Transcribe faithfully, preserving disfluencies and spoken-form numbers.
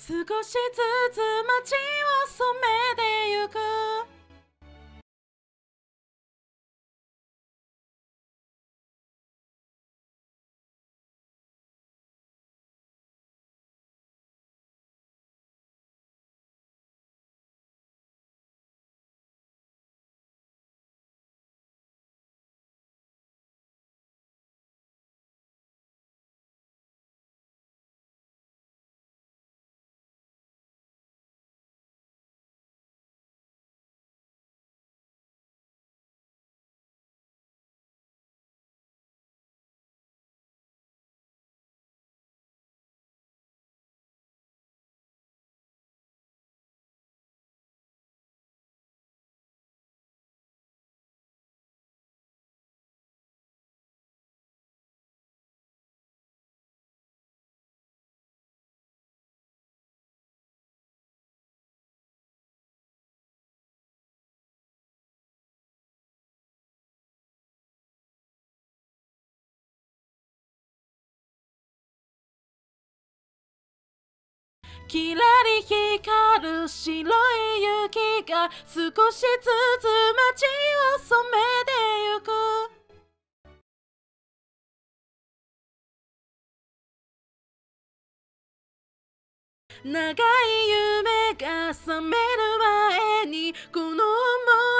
少しずつ街を染めてゆく。きらり光る白い雪が少しずつ街を染めてゆく。長い夢が覚める前にこの想い